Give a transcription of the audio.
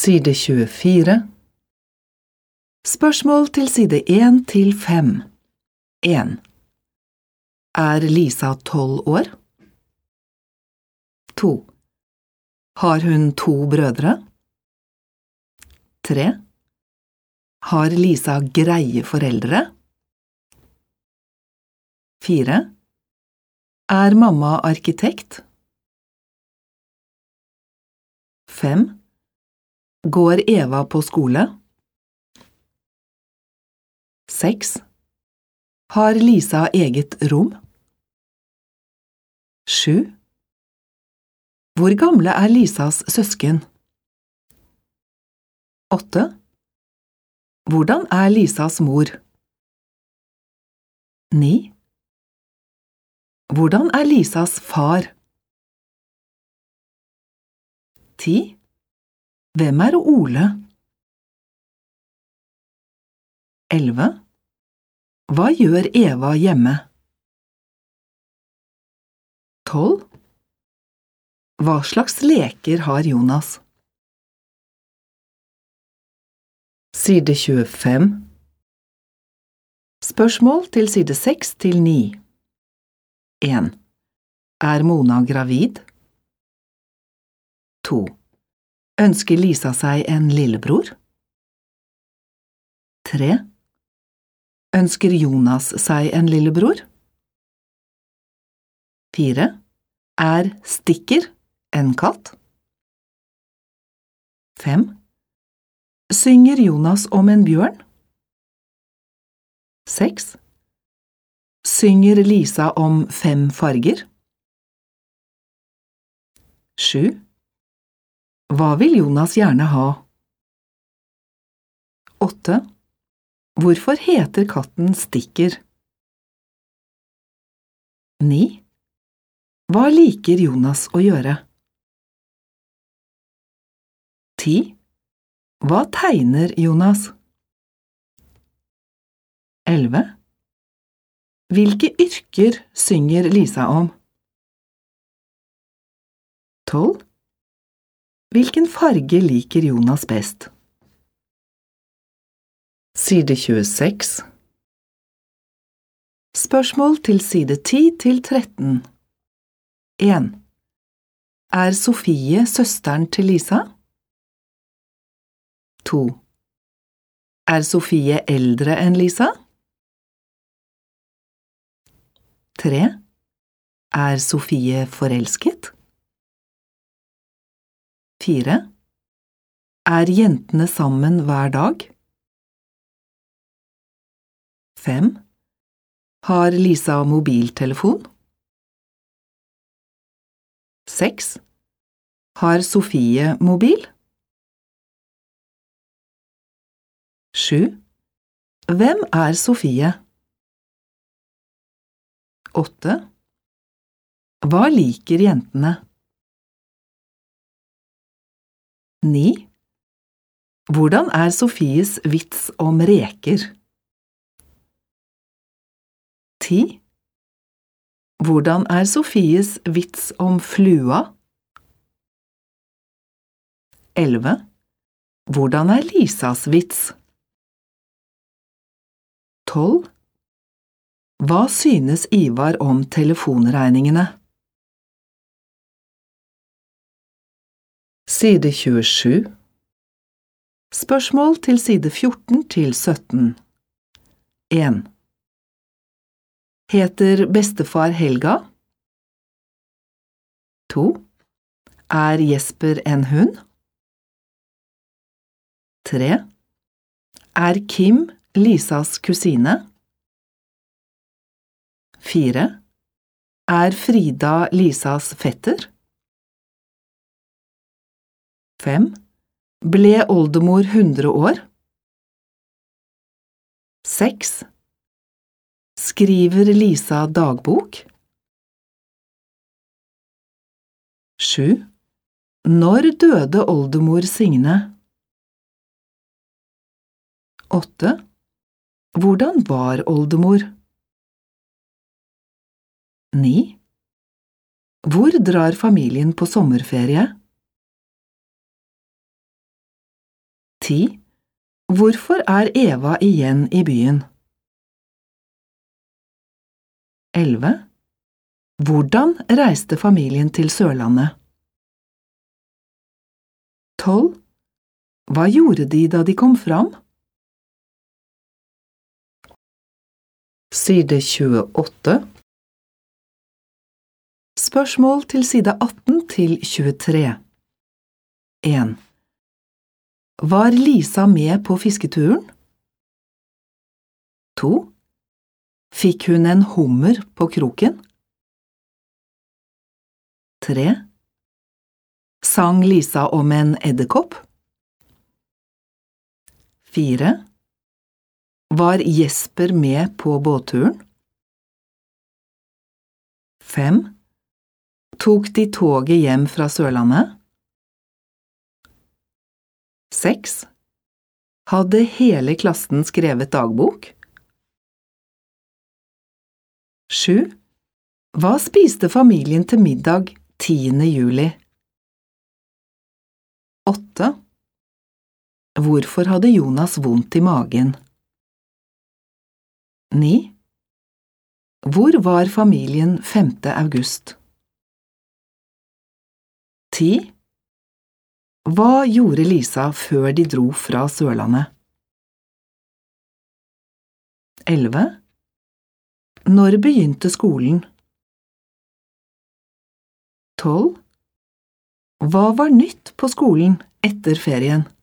Side 24. Spørsmål til side 1 til 5. 1. Er Lisa 12 år? 2. Har hun 2 brødre? 3. Har Lisa greie foreldre? 4. Er mamma arkitekt? 5. Går Eva på skole? 6. Har Lisa eget rom? 7. Hvor gamle er Lisas søsken? 8. Hvordan er Lisas mor? 9. Hvordan er Lisas far? 10. Hvem er Ole? 11. Hva gjør Eva hjemme? 12. Hva slags leker har Jonas? Side 25. Spørsmål til side 6 til 9. 1. Er Mona gravid? 2. Ønsker Lisa seg en lillebror? 3. Ønsker Jonas seg en lillebror? 4. Er Stikker en katt? 5. Synger Jonas om en bjørn? 6. Synger Lisa om 5 farger? 7. Hva vil Jonas gjerne ha? 8. Hvorfor heter katten Stikker? 9. Hva liker Jonas å gjøre? 10. Hva tegner Jonas? 11. Hvilke yrker synger Lisa om? 12. Hvilken farge liker Jonas best? Side 26. Spørsmål til side 10 til 13. 1. Er Sofie søsteren til Lisa? 2. Er Sofie eldre enn Lisa? 3. Er Sofie forelsket? 4. Er jentene sammen hver dag? 5. Har Lisa mobiltelefon? 6. Har Sofie mobil? 7. Hvem er Sofie? 8. Hva liker jentene? 9. Hvordan er Sofies vits om reker? 10. Hvordan er Sofies vits om flua? 11. Hvordan er Lisas vits? 12. Hva synes Ivar om telefonregningene? Side 27. Spørsmål til side 14 til 17. 1. Heter bestefar Helga? 2. Er Jesper en hund? 3. Er Kim Lisas kusine? 4. Er Frida Lisas fetter? 5. Ble oldemor 100 år? 6. Skriver Lisa dagbok? 7. Når døde oldemor Signe? 8. Hvordan var oldemor? 9. Hvor drar familien på sommerferie? 10. Hvorfor er Eva igjen i byen? 11. Hvordan reiste familien til Sørlandet? 12. Hva gjorde de da de kom fram? Side 28. Spørsmål til side 18 til 23. 1. Var Lisa med på fisketuren? 2. Fikk hun en hummer på kroken? 3. Sang Lisa om en edderkopp? 4. Var Jesper med på båtturen? 5. Tok de toget hjem fra Sørlandet? 6. Hadde hele klassen skrevet dagbok? 7. Hva spiste familien til middag 10. juli? 8. Hvorfor hadde Jonas vondt i magen? 9. Hvor var familien 5. august? 10. Hva gjorde Lisa før de dro fra Sørlandet? 11. Når begynte skolen? 12. Hva var nytt på skolen etter ferien?